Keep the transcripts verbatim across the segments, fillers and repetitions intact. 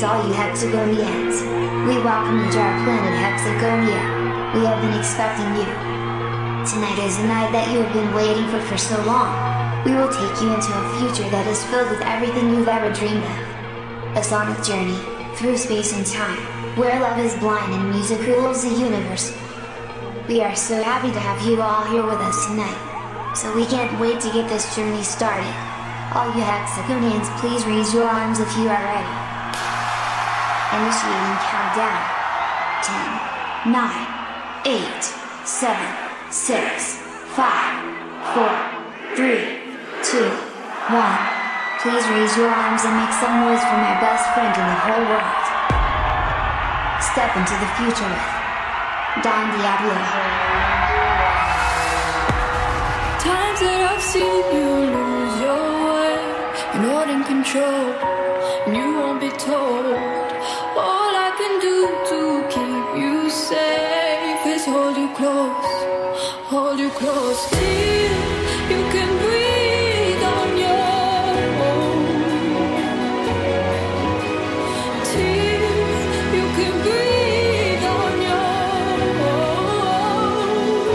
Greetings all you Hexagonians. We welcome you to our planet Hexagonia. We have been expecting you. Tonight is the night that you have been waiting for for so long. We will take you into a future that is filled with everything you've ever dreamed of. A sonic journey, through space and time, where love is blind and music rules the universe. We are so happy to have you all here with us tonight. So we can't wait to get this journey started. All you Hexagonians, please raise your arms if you are ready. Initiating countdown. ten, nine, eight, seven, six, five, four, three, two, one. Please raise your arms and make some noise for my best friend in the whole world. Step into the future with Don Diablo. Times that I've seen you lose your way, you're not in control, and you won't be told. All I can do to keep you safe is hold you close, hold you close. Till you can breathe on your own. Till you can breathe on your own.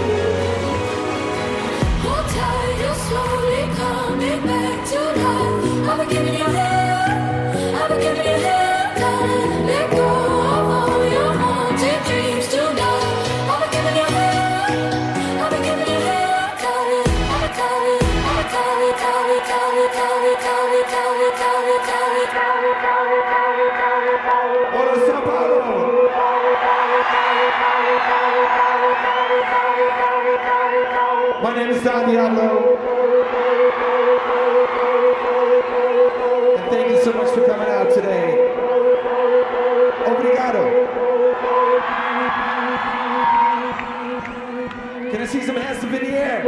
Hold tight, you're slowly coming back to life. I've been giving you hell, I've been giving you hell. Let go of all your haunted dreams tonight. I've been giving you hell, I've been giving you hell. Got it, I've been got it, I've been got it, got it, got it, got it, got it, got it, got it, got it, got it, got it, got it, got it, got it. Hola, Sao Paulo. My name is Don Diablo. And thank you so much for coming out today. Obrigado. Can I see some hands up in the air?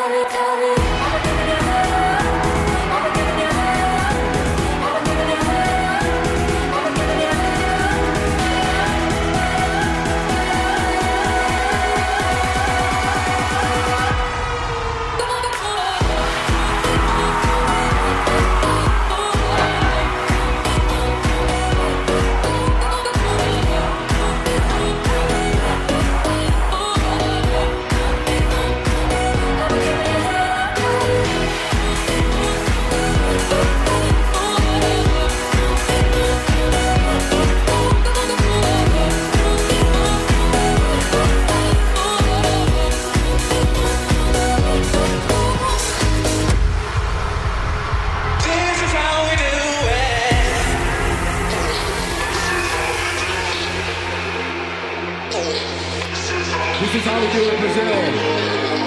This is how we do it in Brazil.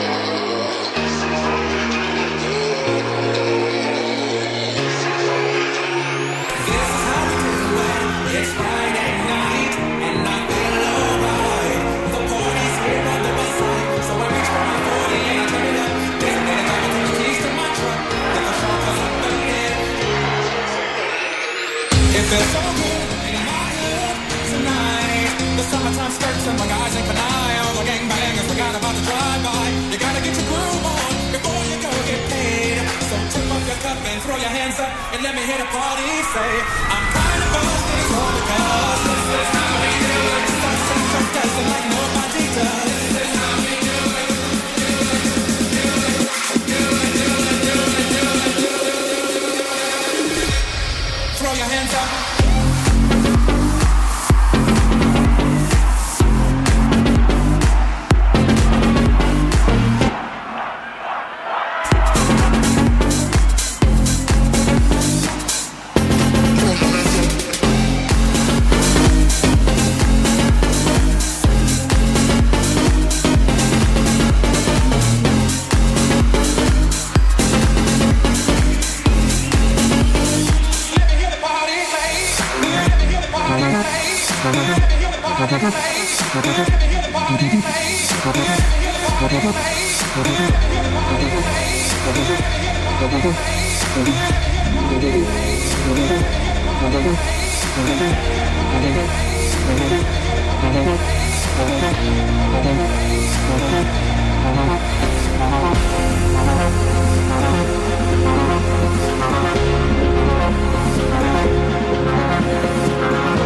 Feels so good in my hood tonight. The summertime skirts and my guys ain't canine. All the gangbangers forgot about the drive-by. You gotta get your groove on before you go get paid. So tip up your cup and throw your hands up and let me hear the party say, I'm kind of buzzed and it's all because this is how we do it. Starts and just does it like nobody does. This is how we do it. Do it, do it, do it, do it, do it, do it, do it, do it. Throw your hands up. Thank you.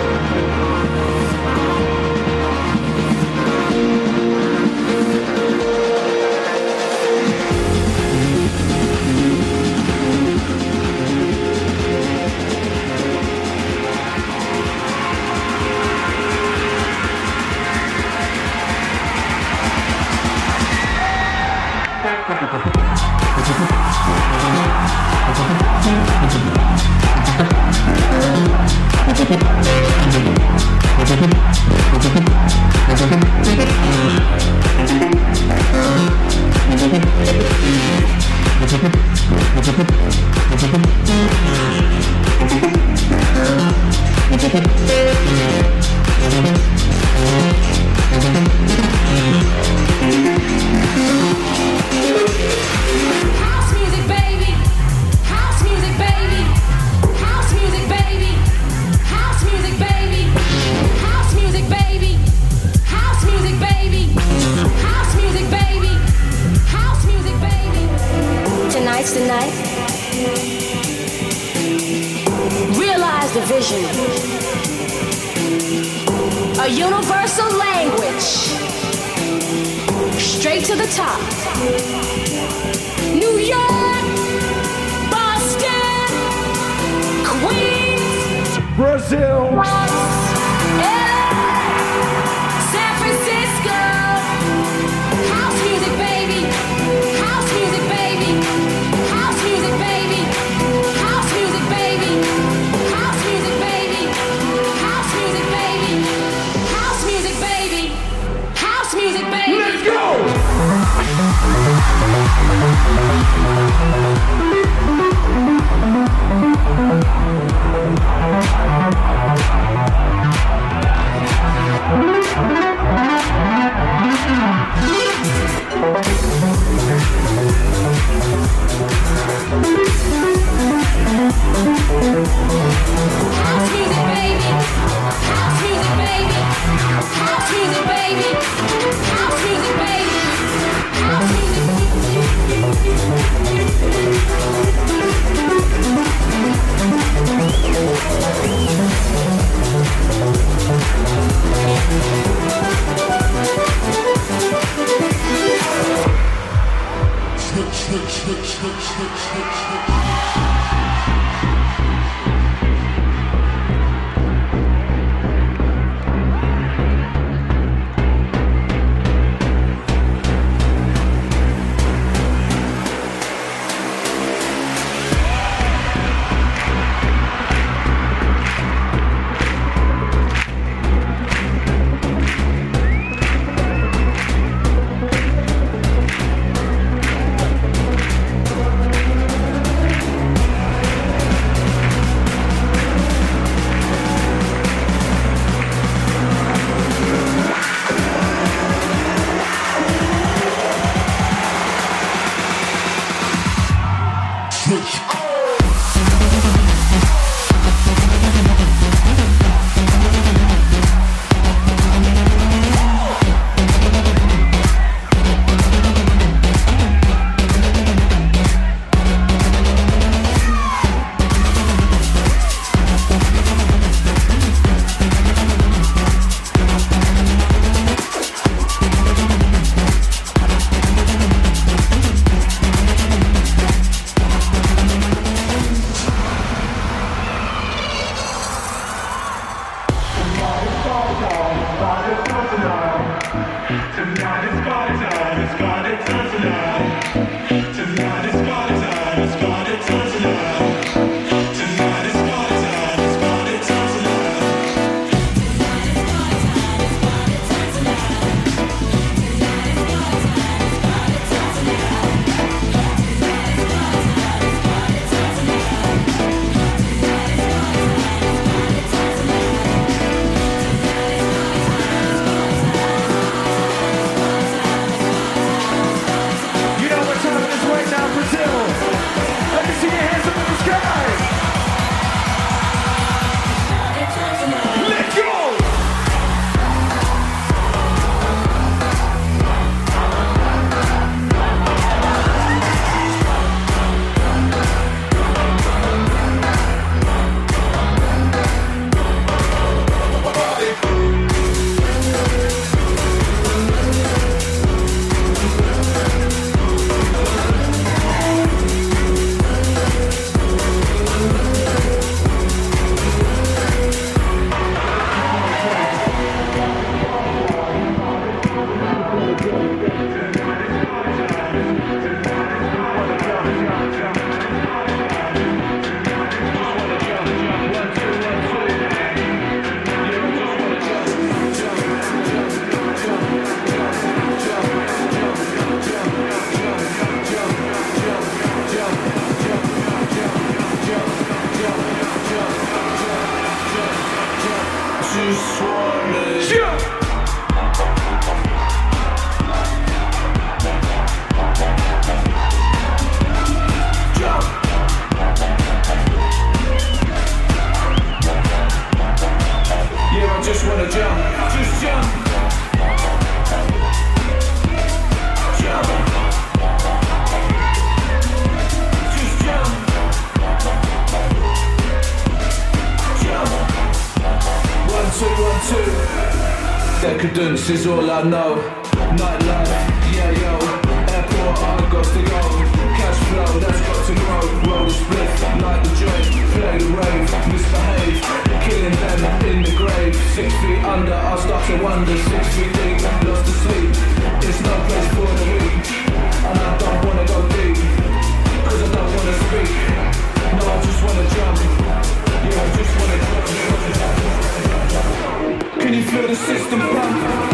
You know what time it is right now, Brazil. Let me see your hands up in the sky. Decadence is all I know. Nightlife, yeah yo. Airport, I got to go. Cash flow, that's got to grow. Roll the split, light the joint. Play the rave, misbehave. Killing them in the grave. Six feet under, I start to wonder. Six feet deep, lost to sleep. It's no place for the weak. And I don't wanna go deep, cause I don't wanna speak. No, I just wanna jump. Yeah, I just wanna jump. Can you feel the system pump?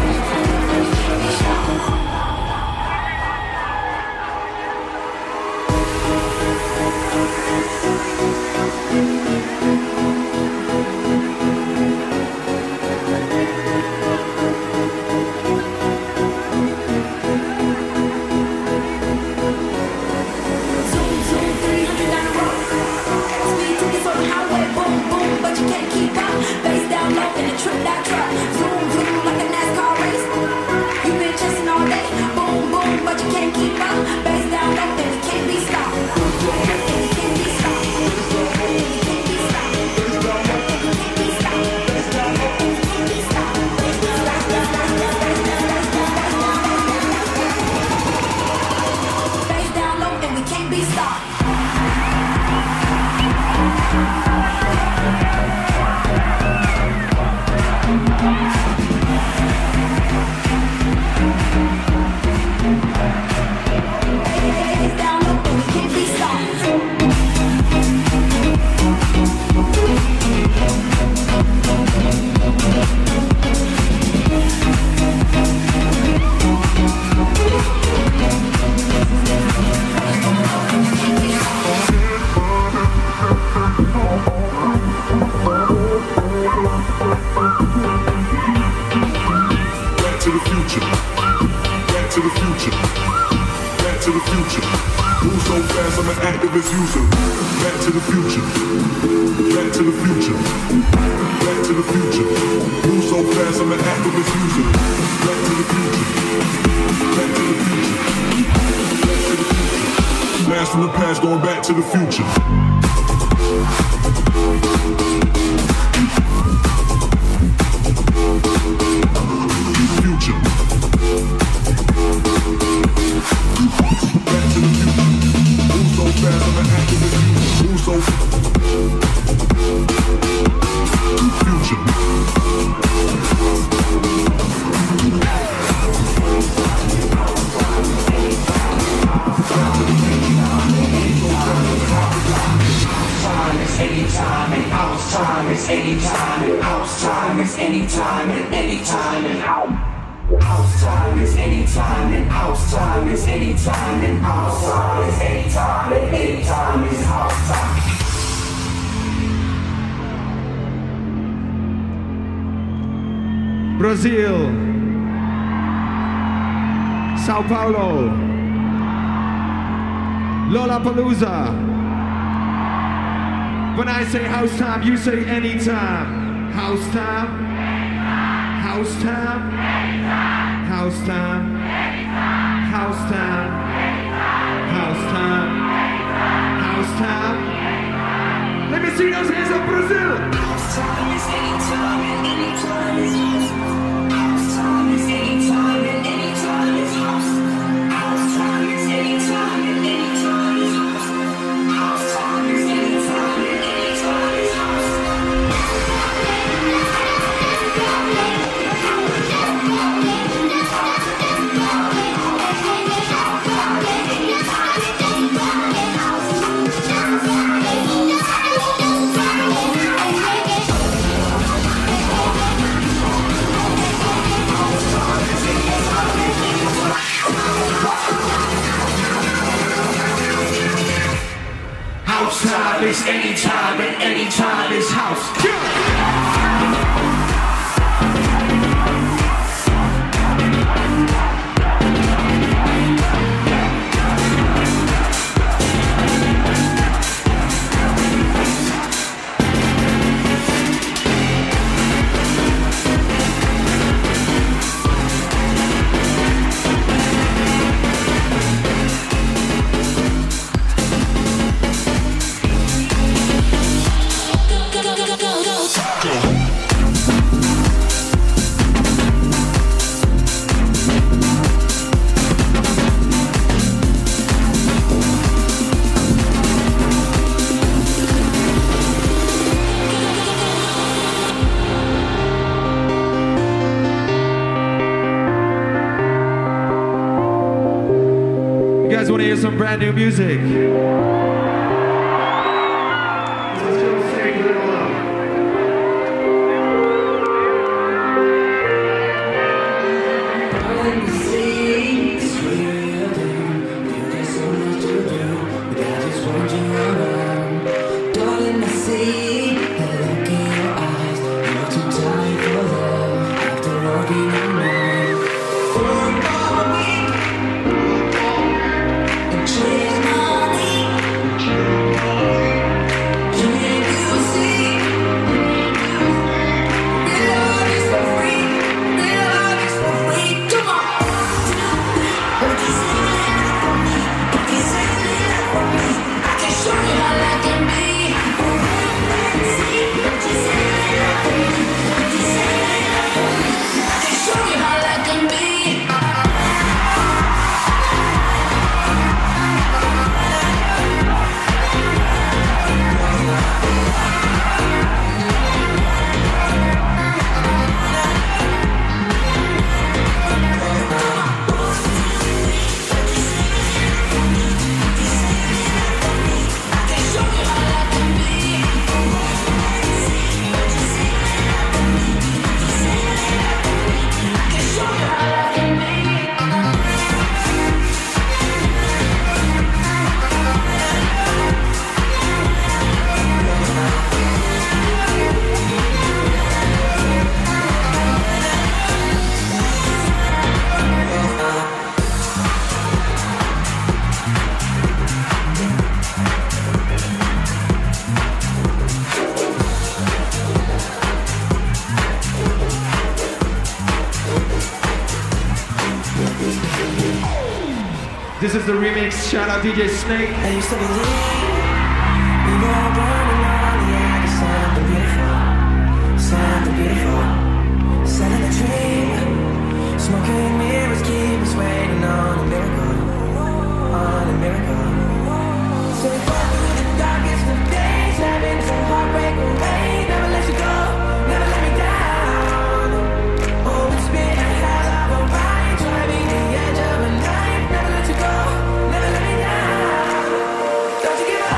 Brazil, Sao Paulo, Lollapalooza. When I say house time, you say anytime. House time, house time, house time, house time, house time, house time. Let me see those hands up, Brazil. House time is anytime and anytime is house. House time is anytime and anytime is house. House time is anytime and anytime is house. House time is anytime and anytime is house. House time is anytime and anytime is house. Go, go, go, go, go, go. brand new music. Let's go sing a little love. Darling, the sea is real thing. There's so much to do, but I just want you around. Darling, I see the look in your eyes. You're too tired for love after walking all night. For a week, and change my lead. Can't you see? Your love is for free. Your love is for free. Come on. Don't you say that for me? Don't you say that for me? I can show you how life can be. See? Don't you say that for me? Don't you say that for me? I can show you how life can be. This is the remix. Shout out D J Snake. I used to believe we were burning on the edge of something beautiful, something beautiful. Selling a dream, smoking mirrors keep us waiting on a miracle, on a miracle. So we fought through the darkest of days, having some heartbreak away. Never let you go, never let me down. Oh, it's been a hell of a ride, driving the edge of a knife. Never let you go, never let me down. Don't you give up.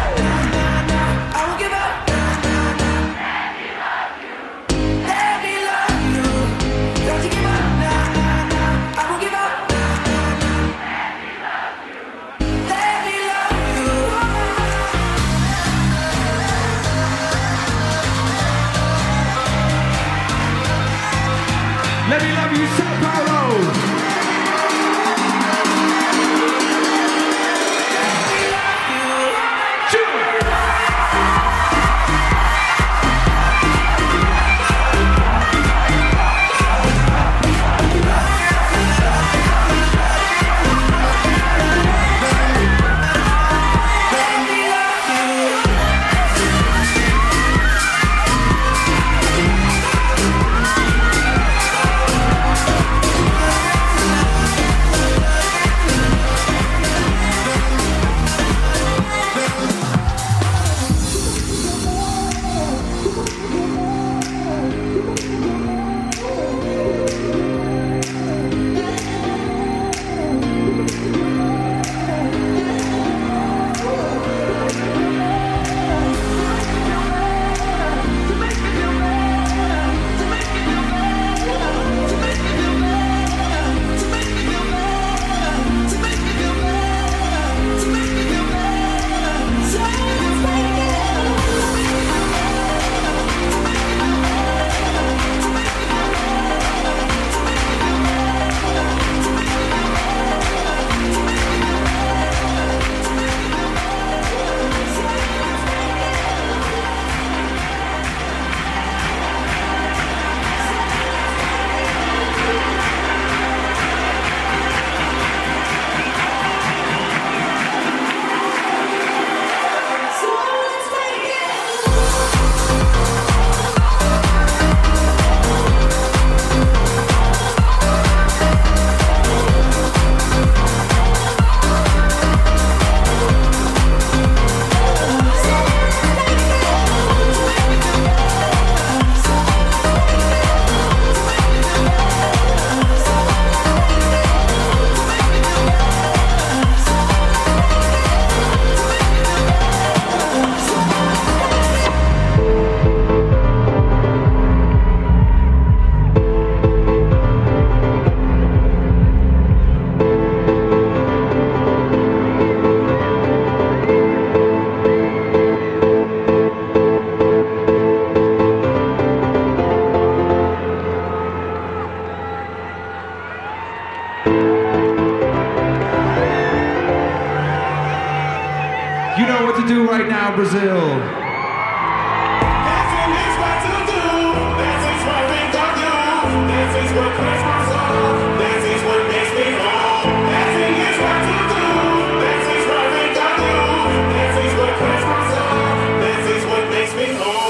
Brazil. Dancing is what to do. Dancing is what we got you. Dancing is what clears my soul. Dancing is what makes me whole. Dancing is what to do. Dancing is what we got you. Dancing is what clears my soul. Dancing is what makes me whole.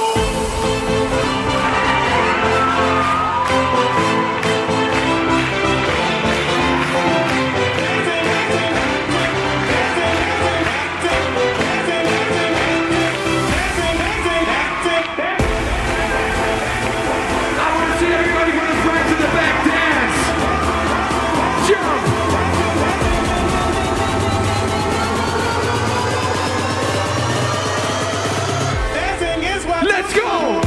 Let's go!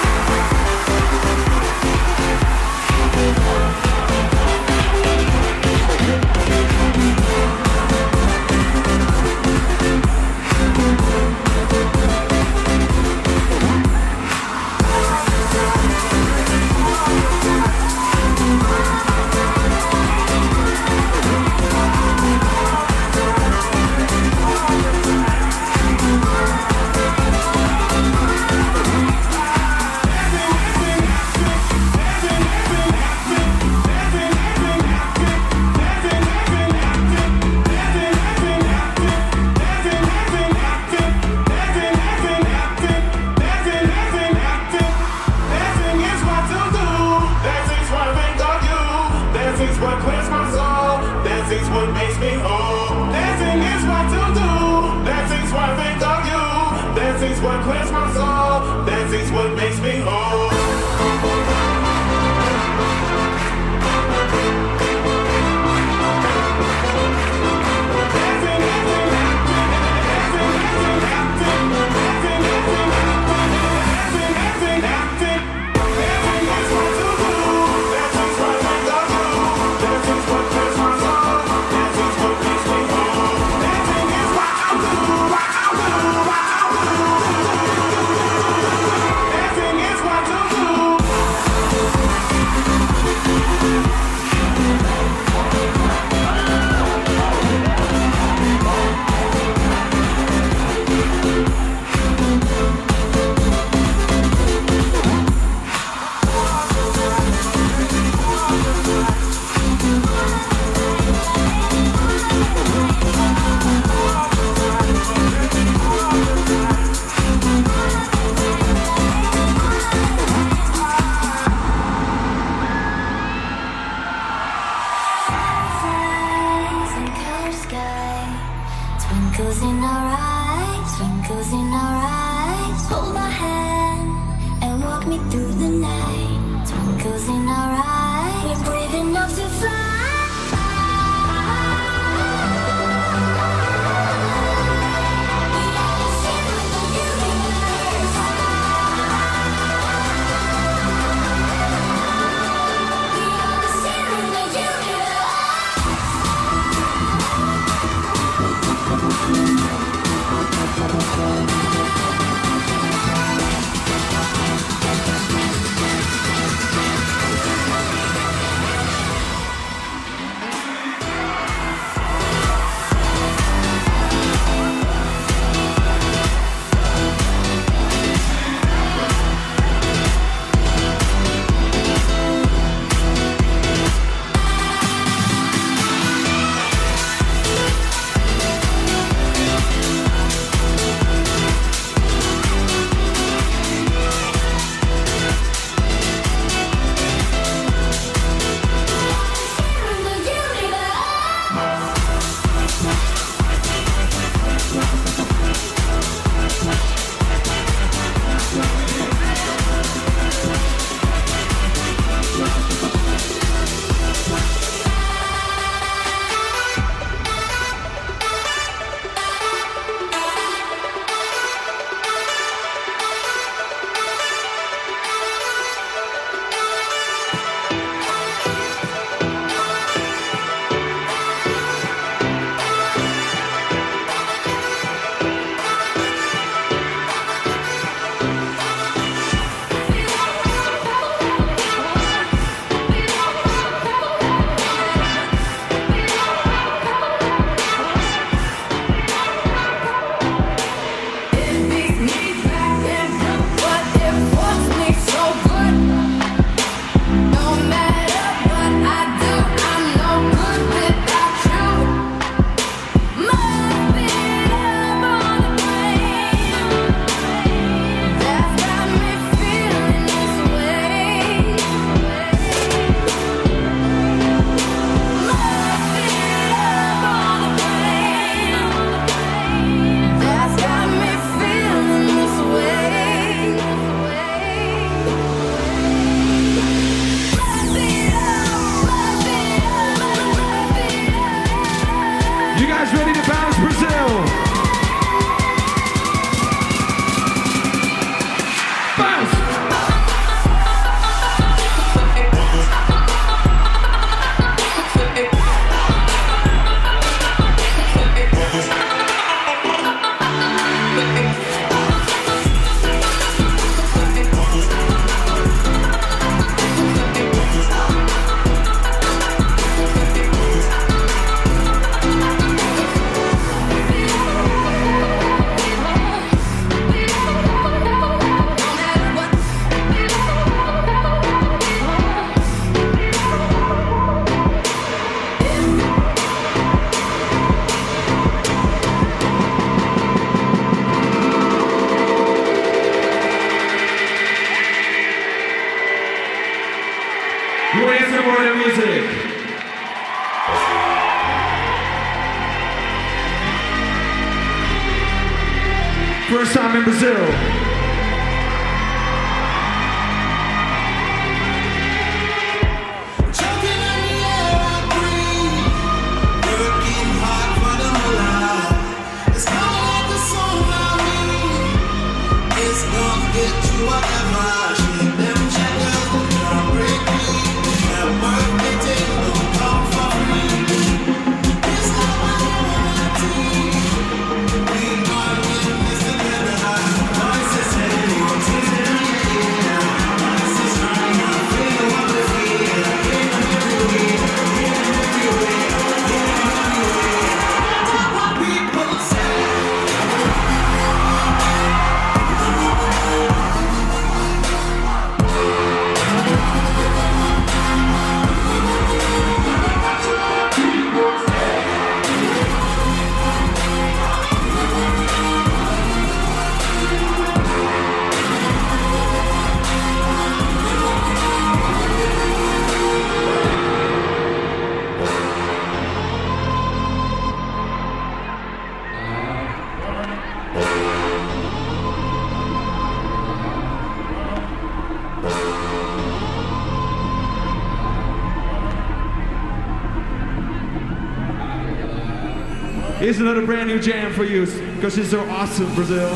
Dancing's what clears my soul. Dancing's what makes me whole. Dancing is what to do. Dancing's what I think of you. Dancing's what clears my soul. Dancing's what makes me whole. Dancing is what I do, what I do, what I do. in Brazil. Choking on the air I breathe, working hard for the moolah. It's kinda like the song I mean. It's gonna get you whatever. Shake them shackles, don't break me. That work they take don't come for free. It's not my team. We are witness together. Voices say, voices in the air. Voices crying out, feel what we feel. People say. Here's another brand new jam for you, because you're so awesome, Brazil.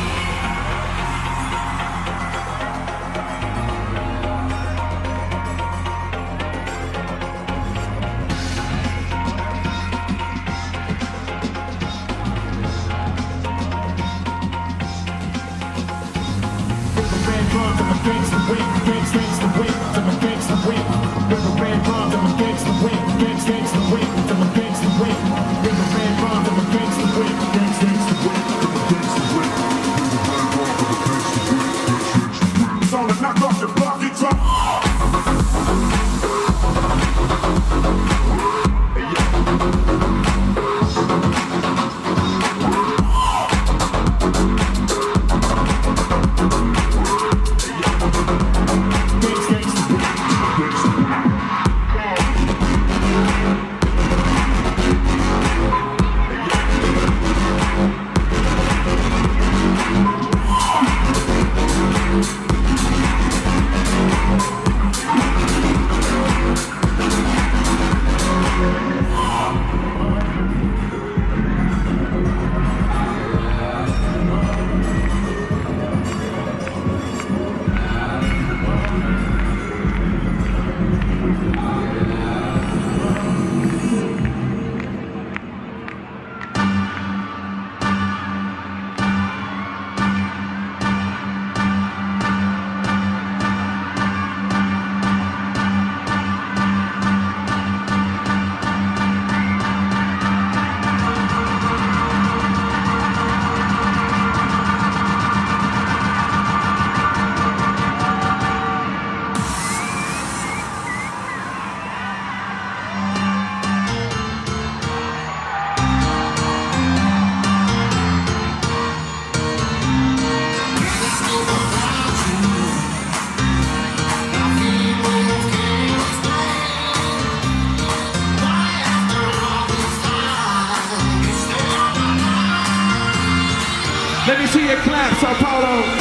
Let me see your clap, Sao Paulo.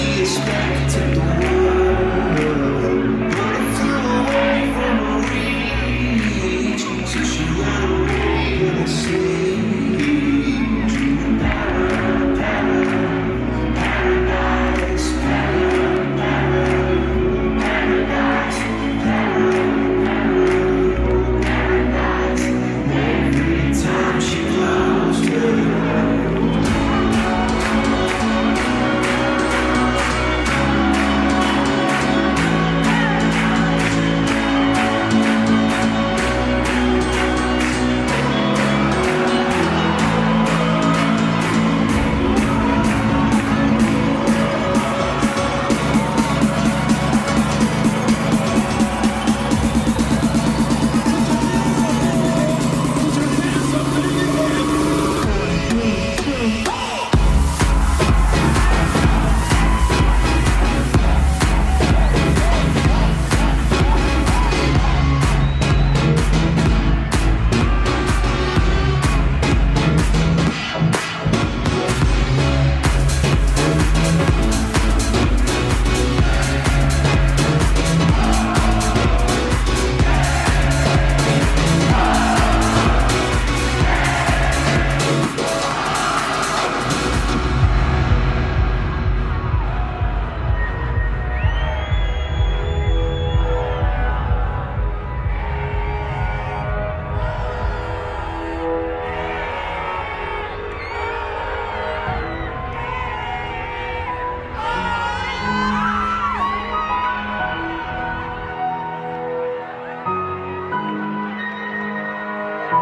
Expected the world, but I flew away from a real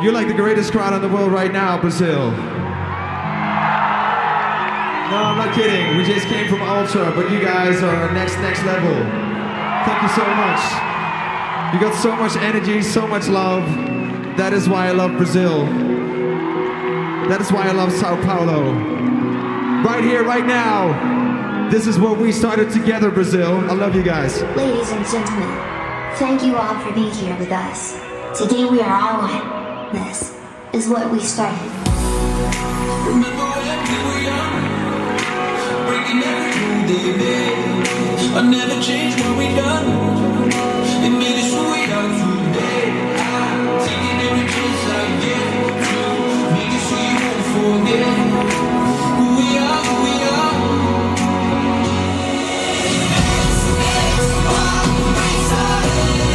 You're like the greatest crowd in the world right now, Brazil. No, I'm not kidding. We just came from Ultra, but you guys are next, next level. Thank you so much. You got so much energy, so much love. That is why I love Brazil. That is why I love Sao Paulo. Right here, right now. This is where we started together, Brazil. I love you guys. Ladies and gentlemen, thank you all for being here with us. Today we are all one. This is what we started. Remember when we were young, breaking every rule they made. I never changed what we done. It made us who we are today. I'm taking every chance I get to make it so you won't forget who we are, who we are. This is what we started.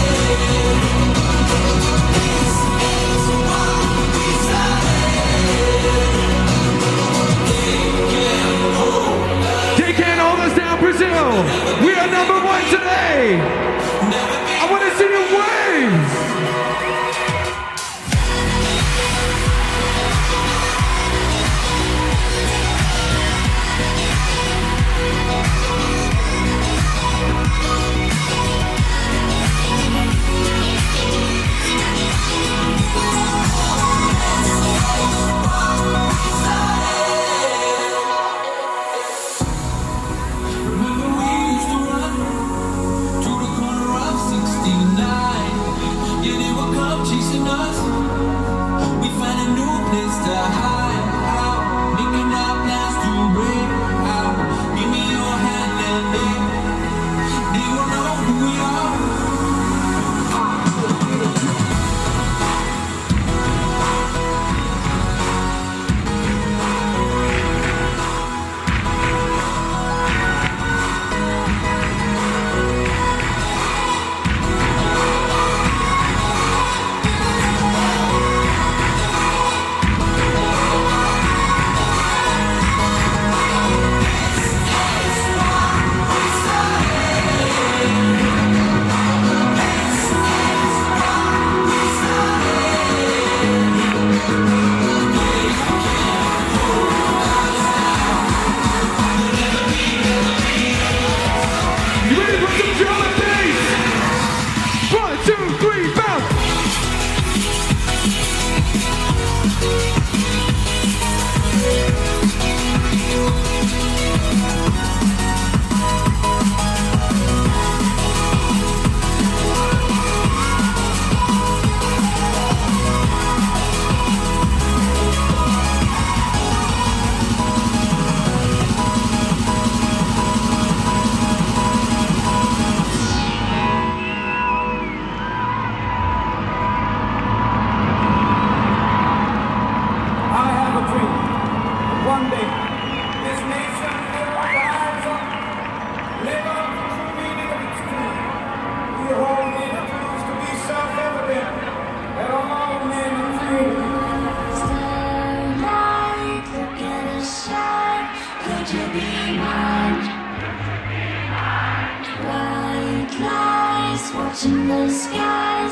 Brazil, we are number one today. I want to see you wave. Watching the skies.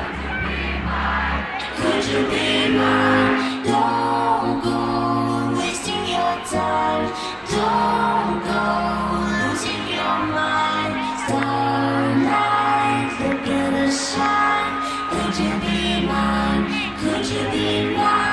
Could you be mine? Don't go wasting your time. Don't go losing your mind. Starlight, look at us shine. Could you be mine? Could you be mine?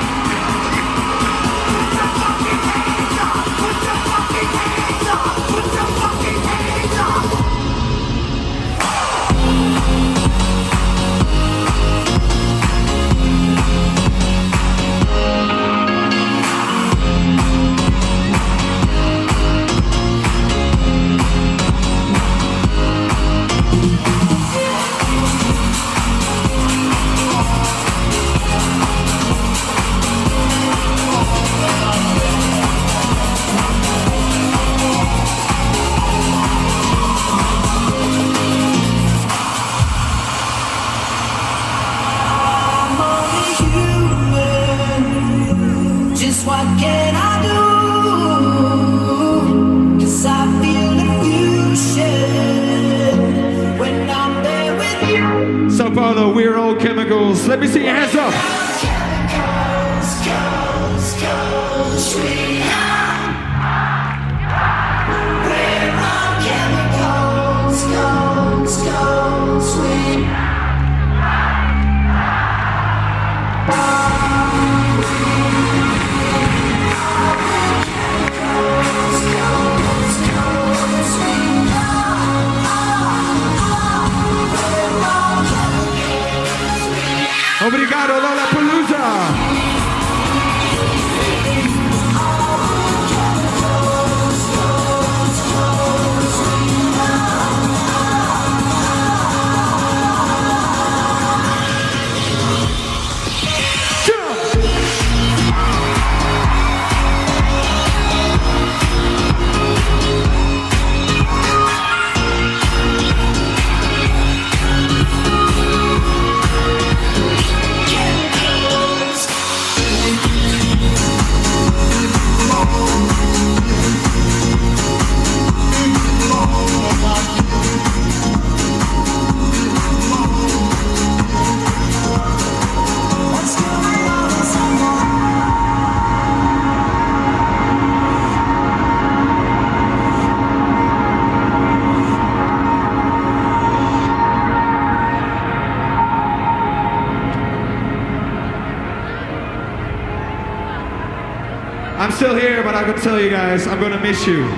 Put your fucking hands up! Put Paulo, we're all chemicals. Let me see your hands up. Chemicals, goes, goes, we are. We're all chemicals, goes, goes, we Obrigado, Lollapalooza. I'm still here, but I can tell you guys, I'm gonna miss you.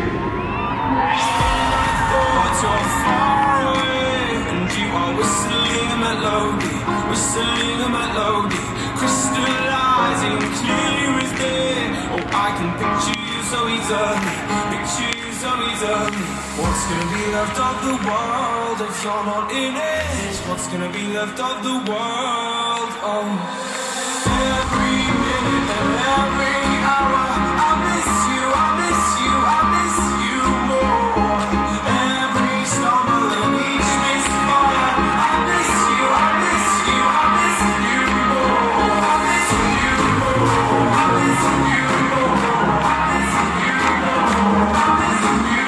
Thoughts are far away, and you are whistling a melody, whistling a melody, crystallizing clear as day. Oh, I can picture you so easily, picture you so easily. What's gonna be left of the world if you're not in it? What's gonna be left of the world? Oh, every minute and every hour, I miss you, I miss you, I miss you more. Every stumble and each misfire, I miss you, I miss you, I miss you more. I miss you more, I miss you more, I miss you more, I miss you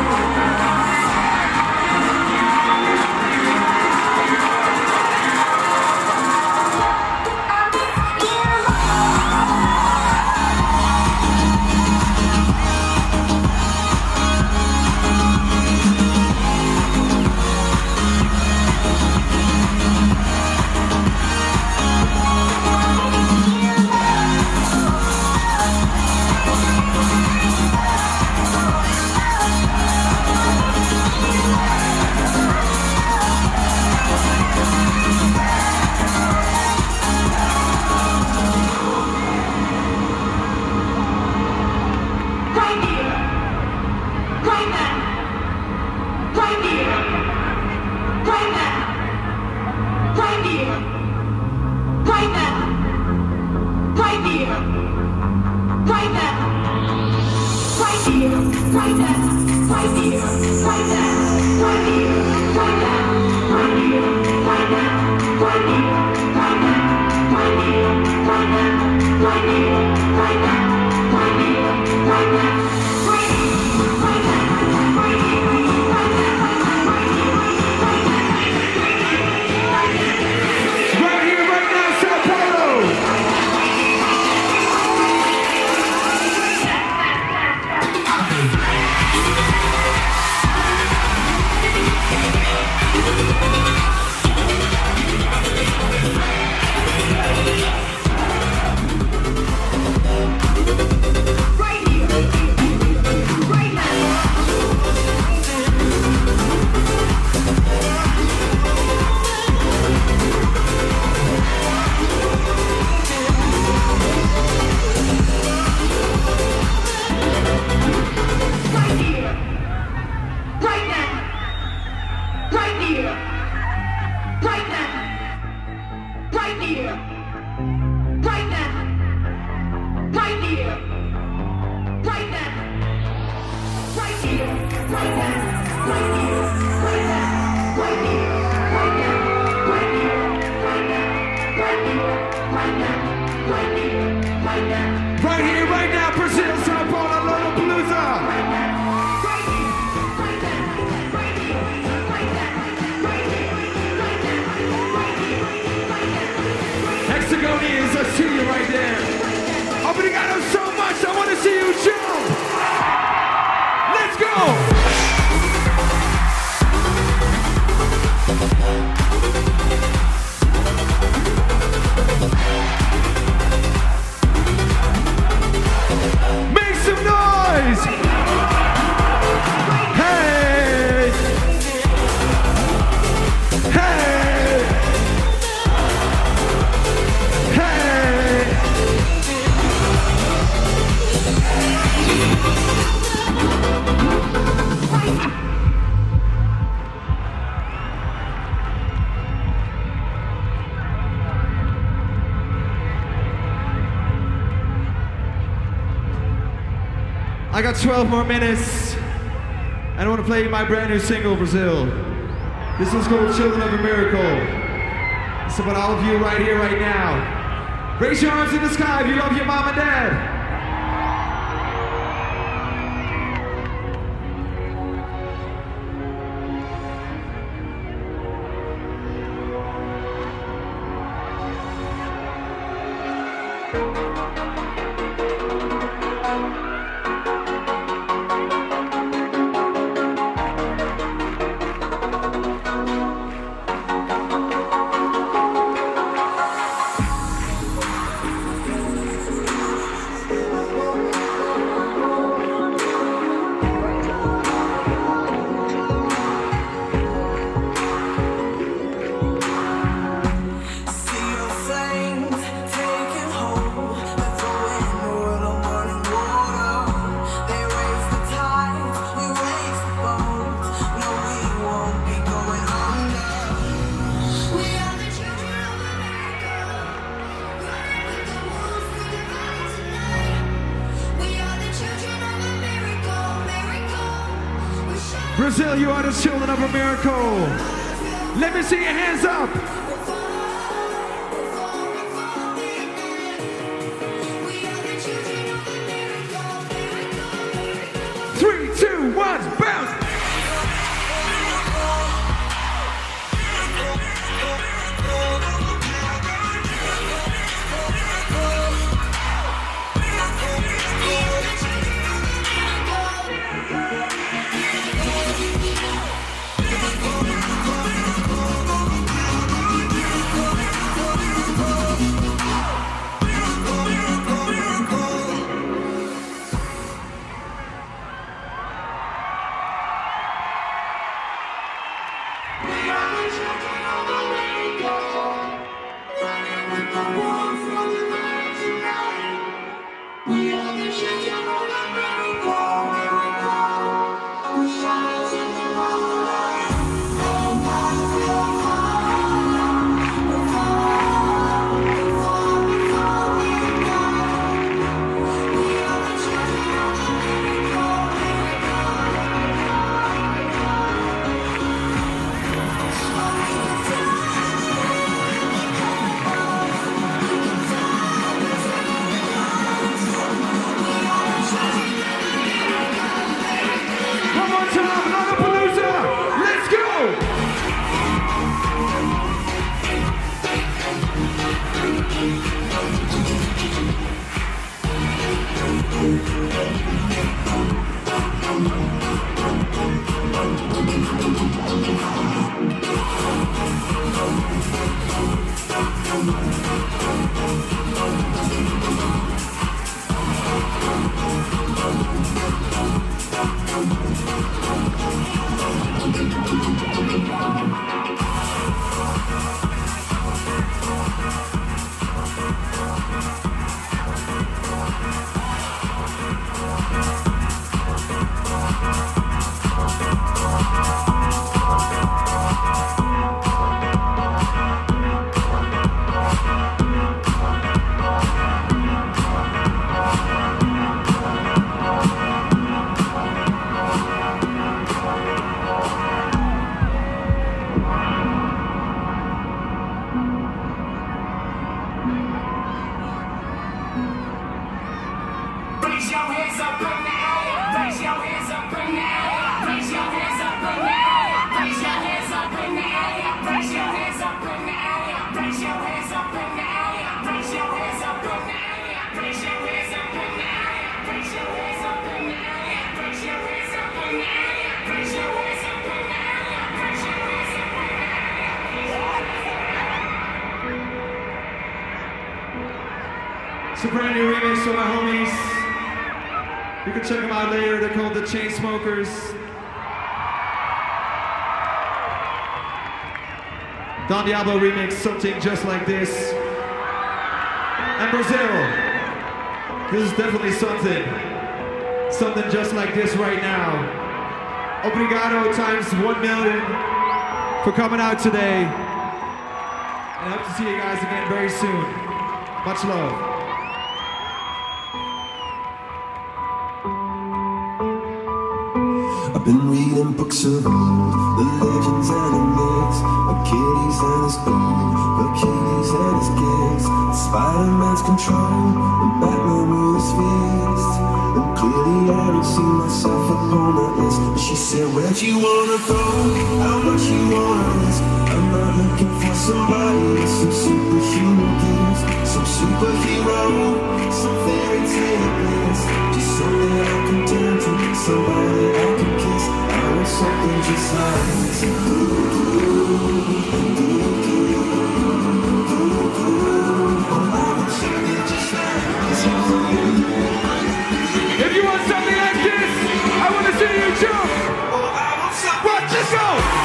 Right here, right now, Brazil, Sao Paulo, Lollapalooza. I got twelve more minutes. And I want to play my brand new single, Brazil. This one's called Children of a Miracle. It's about all of you right here, right now. Raise your arms in the sky if you love your mom and dad. Brazil, you are the children of a miracle. Let me see your hands up. Three, two, one, bounce. It's a brand new remix for my homies. You can check them out later. They're called the Chainsmokers. Don Diablo remix, something just like this. And Brazil. This is definitely something. Something just like this right now. Obrigado times one million for coming out today. And I hope to see you guys again very soon. Much love. I've been reading books of old, the legends and the myths, Achilles and his gold, Achilles and his gifts, Spider-Man's control, and Batman with his fist. And clearly I don't see myself upon that list. But she said, where'd you wanna go? How much you wanna risk? I'm not looking for somebody with some superhuman gifts, some superhero, some fairy tale bliss. Just something I can turn to, somebody I can kiss. I want something just like this. If you want something like this, I want to see you jump. What? Just go.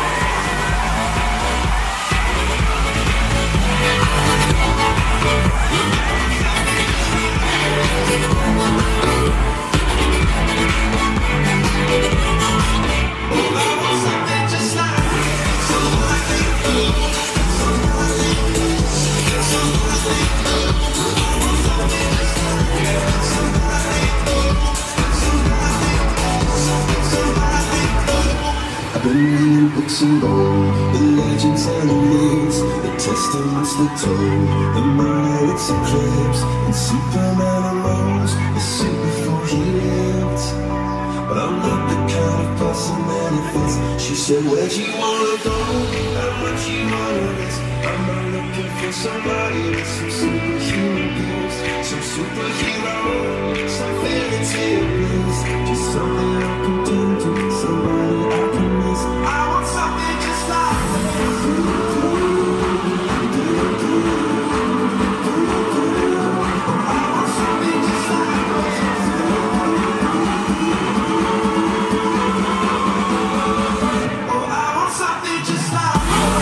I've been reading books of old, the legends and the myths, the testaments that told the moon and its eclipse, and Superman arose, the suit before he lived. But I'm not the kind of person that it fits. She said, where'd you wanna go? How much you wanna risk? I'm not looking for somebody with some superhuman gifts, some superhero, some fairy tale bliss. Just something I can turn to, somebody I can miss. I want something just like I want something just like Oh, I want something just like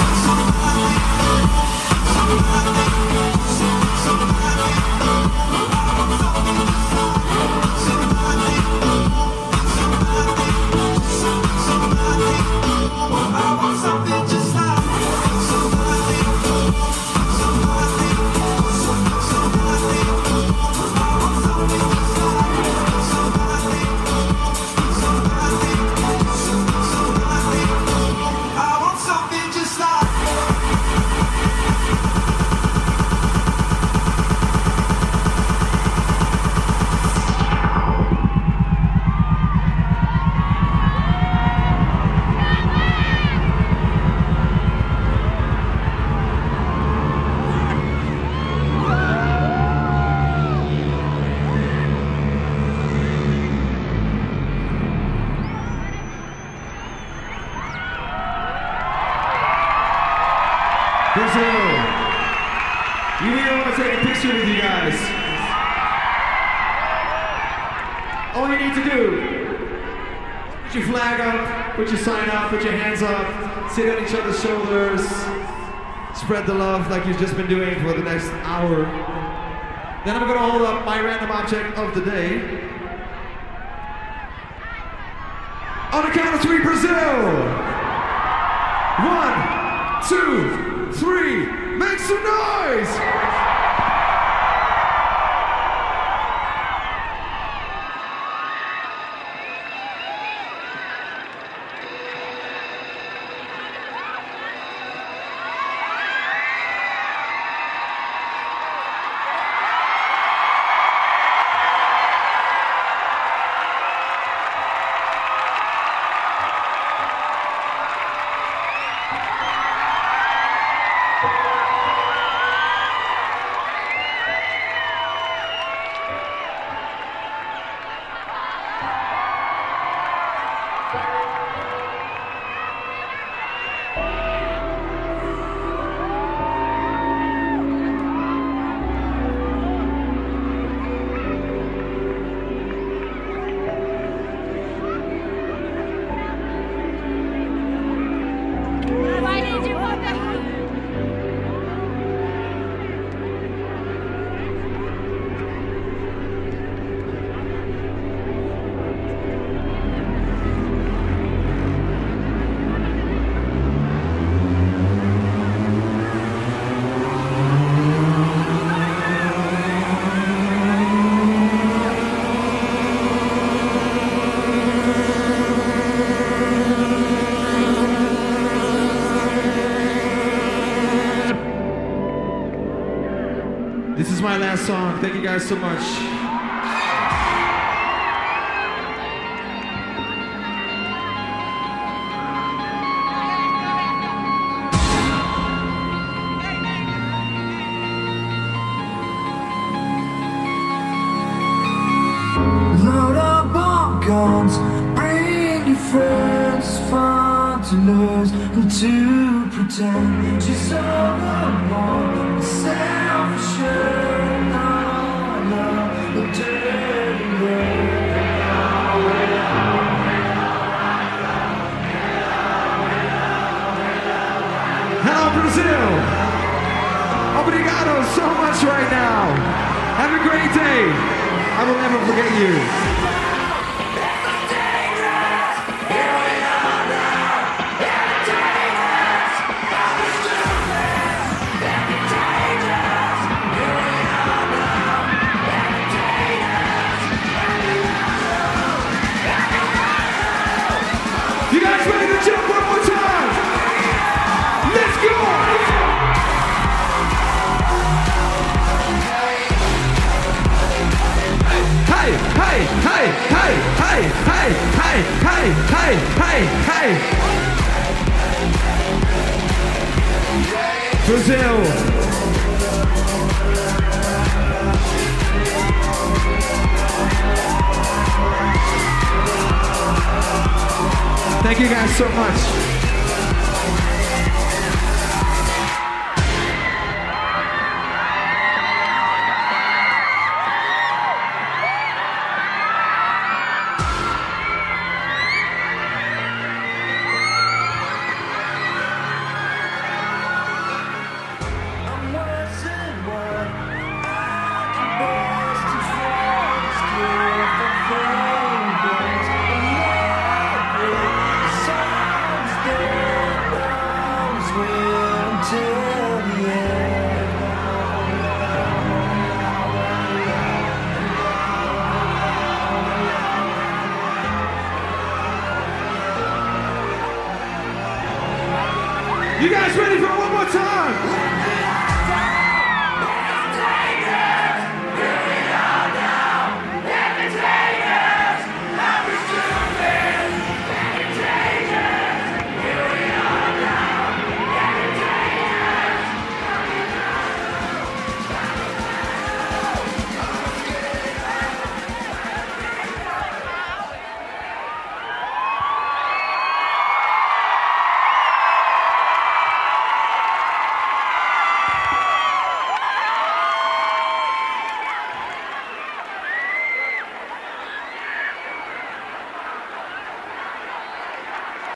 Brazil. You need to want to take a picture with you guys. All you need to do, put your flag up, put your sign up, put your hands up, sit on each other's shoulders, spread the love like you've just been doing for the next hour. Then I'm going to hold up my random object of the day. On the count of three, Brazil! One, two, three, make some noise! my last song. Thank you guys so much. Load up on guns, bring your friends. It's fun to lose and to pretend she's all alone, self-assured. No, no, the dirty word. Hello, Brazil. Obrigado so much right now. Have a great day. I will never forget you. You guys ready to jump one more time? Let's go! Hey, hey, hey, hey, hey, hey, hey, hey, hey, hey, hey. Brazil. Thank you guys so much. You guys ready for one more time?